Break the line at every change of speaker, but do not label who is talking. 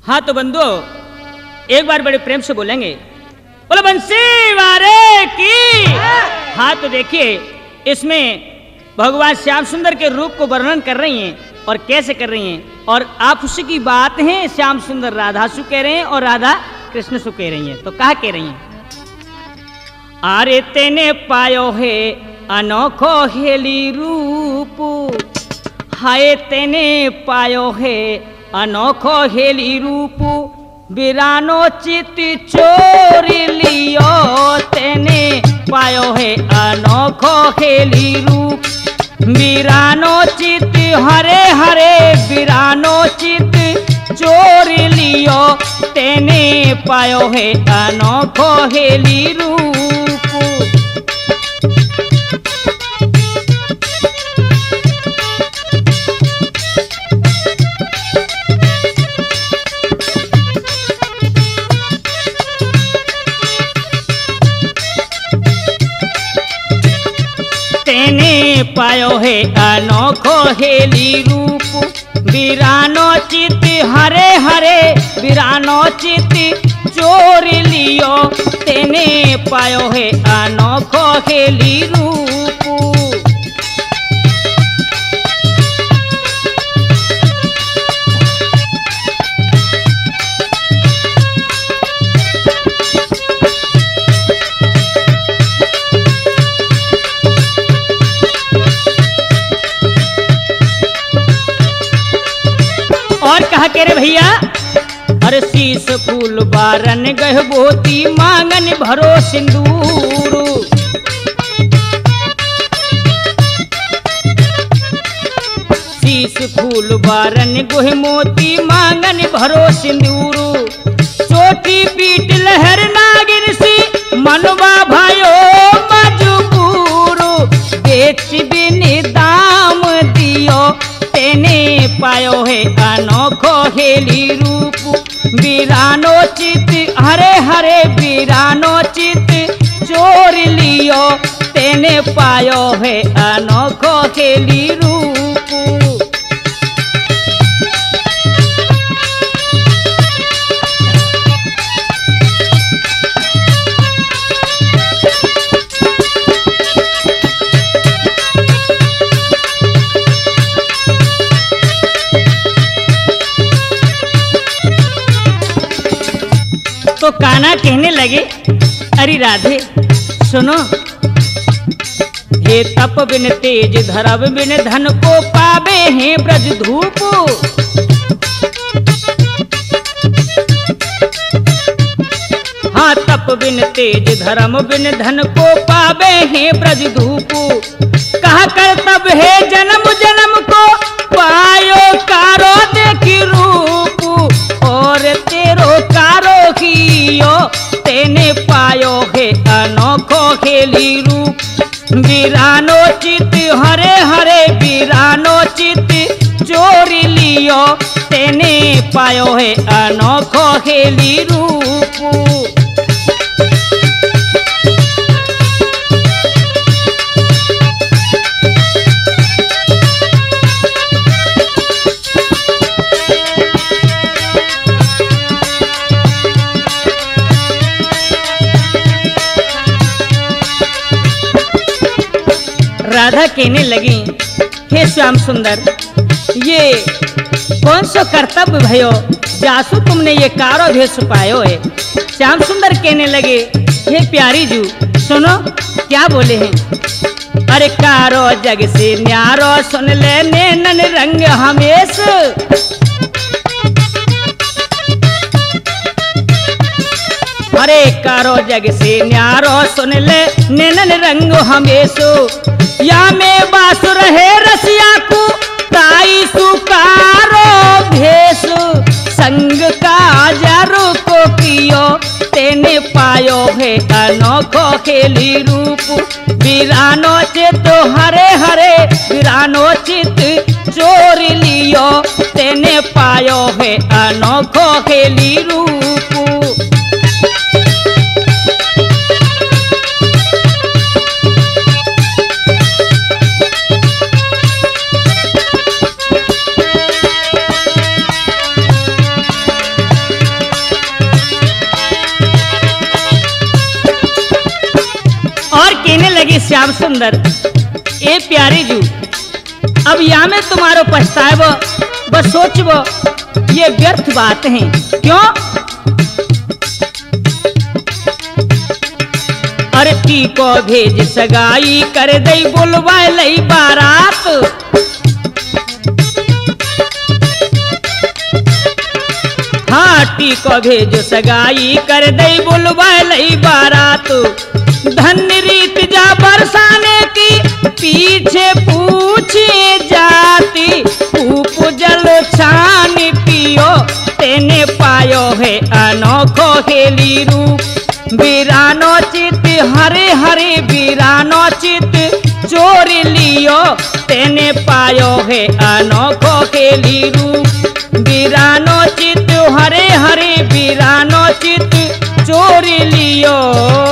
हाँ तो बंधुओं एक बार बड़े प्रेम से बोलेंगे, बोलो बंसी वारे की। हाँ तो देखिए इसमें भगवान श्याम सुंदर के रूप को वर्णन कर रही हैं और कैसे कर रही हैं, और आप उसी की बात हैं। श्याम सुंदर राधा सु कह रहे हैं और राधा कृष्ण सु कह रही हैं। तो कहा कह रही हैं, अरे तेने पायो है अनोखो हेली रूप, हाय तेने पायो है अनोखो हेली रूप, बिरानो चित चोर लियो, तेने पायो है अनोखो हेली रूप, बिरानो चित हरे हरे, बिरानो चित चोर लियो, तेने पायो है अनोखो हेली रूप। तेने पायो है अनोखो हेली रूप, बिरानो चित हरे हरे, बिरानो चित चोर लियो, तेने पायो है अनोखो हेली रूप। और कहा के रे भैया, अरे शीस फूल बारन गहबोती, मांगन भरो सिंदूर, शीस फूल बारन गुह मोती, मांगन भरो सिंदूर, चोटी पीट लहर नागिन सी, मनवा भयो मजबूर, बेच बिन दाम दियो, तेने पायो है अनोखो हेली रूप, बिरानो चित हरे हरे, बिरानो चित चोर लियो, तेने पायो है अनोखो हेली रूप। तो कान्हा कहने लगे, अरे राधे सुनो, हे तप बिन तेज धरब बिन धन को, पावे हैं ब्रज धूप, हाँ तप बिन तेज धर्म बिन धन को, पावे हैं ब्रज धूप, कहा कर तब है जन्म जन्म को, पायो कारो देखी रूप, और तेरो कारो कियो, तेने पायो है अनोखो हेली रूप, बिरानो चित हरे हरे, बिरानो चित चोर लियो, तेने पायो है अनोखो हेली रूप। राधा कहने लगी, हे श्याम सुंदर, ये कौन सा कर्तव्य भयो जासु तुमने ये कारो भेष पायो है। श्याम सुंदर कहने लगे, हे प्यारी जू सुनो क्या बोले हैं, अरे कारो जग से न्यारो, सुन ले नैनन रंग हमेश, अरे कारो जग से न्यारो, सुन ले नैनन रंग हमेशो, या में बासुर है रसिया को, ताई सुकारो भेष, संग का जारू को कियो, तेने पायो है अनोखो खेली रूप, बिरानो चित हरे हरे, बिरानो चित चोर लियो, तेने पायो है अनोखो खेली रूप। श्याम सुंदर ए प्यारी जू अब या में तुम्हारो पछताएब बस सोचब ये व्यर्थ बात है। क्यों? अरती को भेज सगाई कर दई बुलवा लई बारात। हाटी को भेज सगाई कर दई बुलवा लई बारात। धन्य रीत जा बरसाने की पीछे पूछे जाती। ऊप जल छान पियो तेने पायो है अनोखो हेली रूप। वीरानो चित हरे हरे वीरानो चित चोर लियो तेने पायो है अनोखो खेली रूप। वीरानो चित हरे हरे वीरानो चित चोर लियो